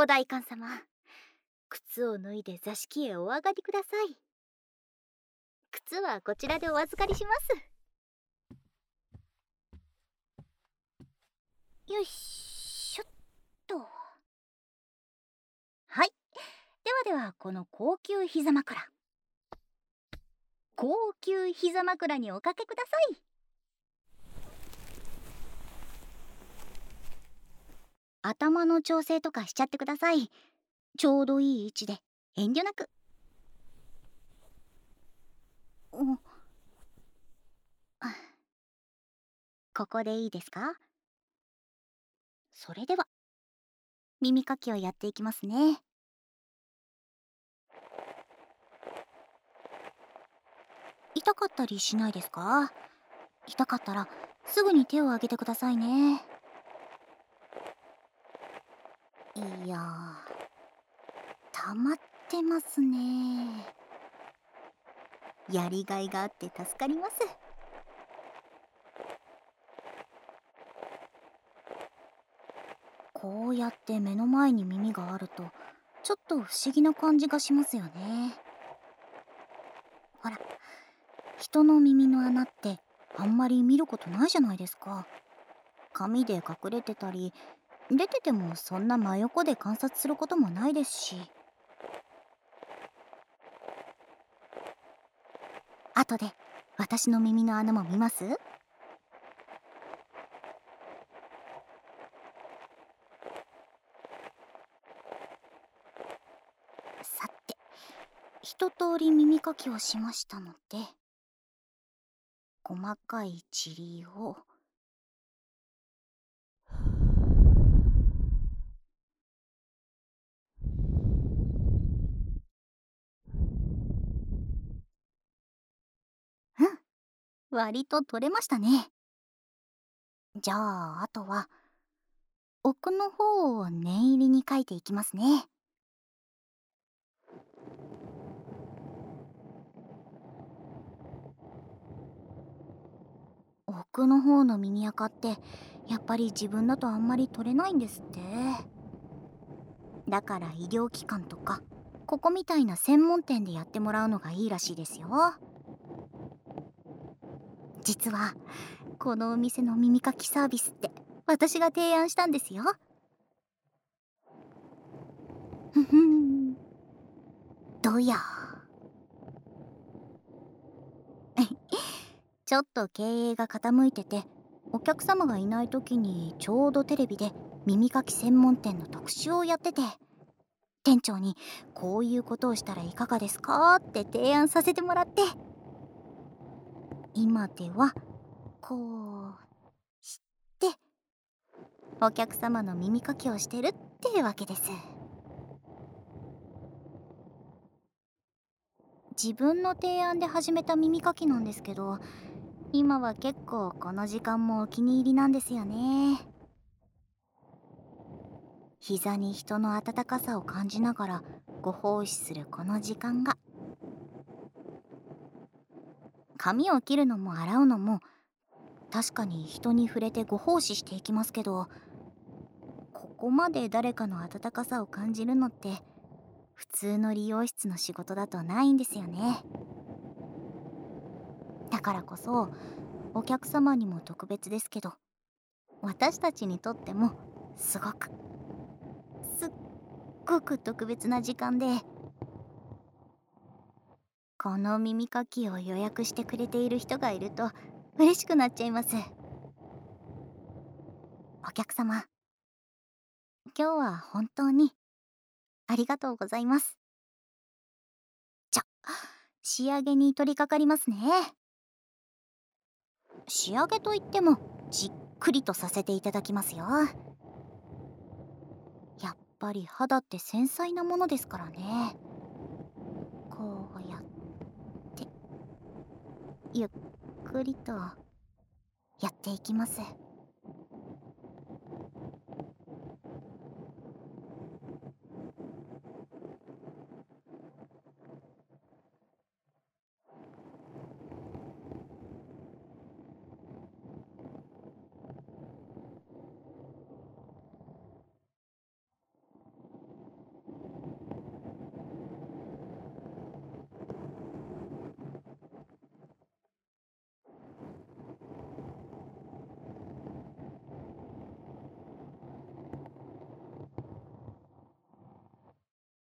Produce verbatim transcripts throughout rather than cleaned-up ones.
お代官様、靴を脱いで座敷へお上がりください。靴はこちらでお預かりします。よいしょっと。はい、ではでは、この高級膝枕、高級膝枕におかけください。頭の調整とかしちゃってください。ちょうどいい位置で遠慮なく。おここでいいですか？それでは耳かきをやっていきますね。痛かったりしないですか？痛かったらすぐに手を挙げてくださいね。いやー、溜まってますね。やりがいがあって助かります。こうやって目の前に耳があるとちょっと不思議な感じがしますよね。ほら、人の耳の穴ってあんまり見ることないじゃないですか。紙で隠れてたり、出ててもそんな真横で観察することもないですし。後で私の耳の穴も見ます？さて、一通り耳かきをしましたので、細かい塵をうん、割と取れましたね。じゃああとは奥の方を念入りに書いていきますね。奥の方の耳垢ってやっぱり自分だとあんまり取れないんですって。だから医療機関とかここみたいな専門店でやってもらうのがいいらしいですよ。実はこのお店の耳かきサービスって私が提案したんですよ。ふふん、どやちょっと経営が傾いてて、お客様がいない時にちょうどテレビで耳かき専門店の特集をやってて、店長にこういうことをしたらいかがですかって提案させてもらって、今ではこうしてお客様の耳かきをしてるってわけです。自分の提案で始めた耳かきなんですけど、今は結構この時間もお気に入りなんですよね。膝に人の温かさを感じながらご奉仕するこの時間が、髪を切るのも洗うのも確かに人に触れてご奉仕していきますけど、ここまで誰かの温かさを感じるのって普通の理容室の仕事だとないんですよね。だからこそお客様にも特別ですけど、私たちにとってもすごくすっごく特別な時間で、この耳かきを予約してくれている人がいると嬉しくなっちゃいます。お客様、今日は本当にありがとうございます。じゃ、仕上げに取り掛かりますね。仕上げといってもじっくりとさせていただきますよ。やっぱり肌って繊細なものですからね。こうやってゆっくりとやっていきます。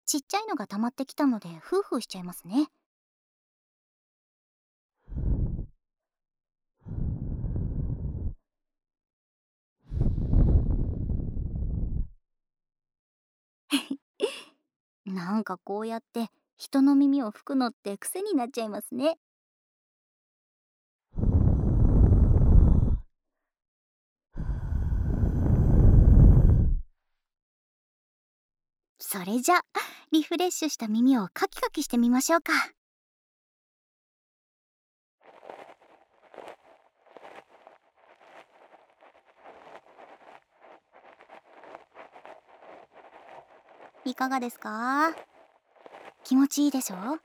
ちっちゃいのが溜まってきたのでフーフーしちゃいますね。なんかこうやって人の耳を拭くのって癖になっちゃいますね。それじゃリフレッシュした耳をカキカキしてみましょうか。いかがですか？気持ちいいでしょ？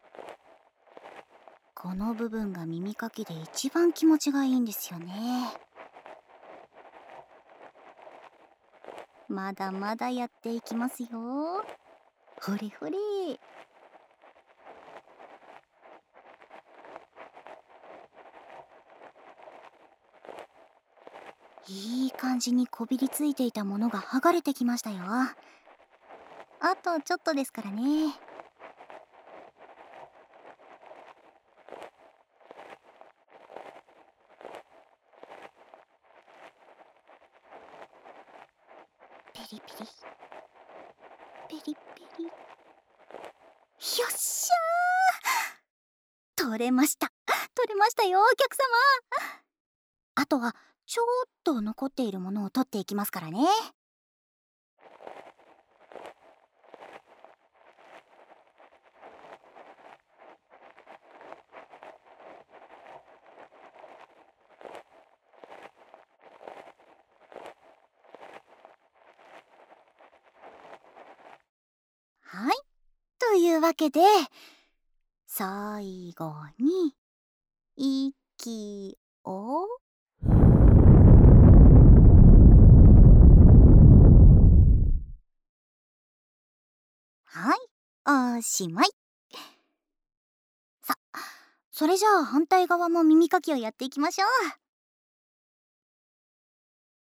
この部分が耳かきで一番気持ちがいいんですよね。まだまだやっていきますよ。ほれほれ。いい感じにこびりついていたものが剥がれてきましたよ。あとちょっとですからね。ペリペリペリペリ。よっしゃー、取れました。取れましたよ、お客様。あとはちょっと残っているものを取っていきますからね。はい、というわけで最後に息をはい、おしまい。さ、それじゃあ反対側も耳かきをやっていきましょう。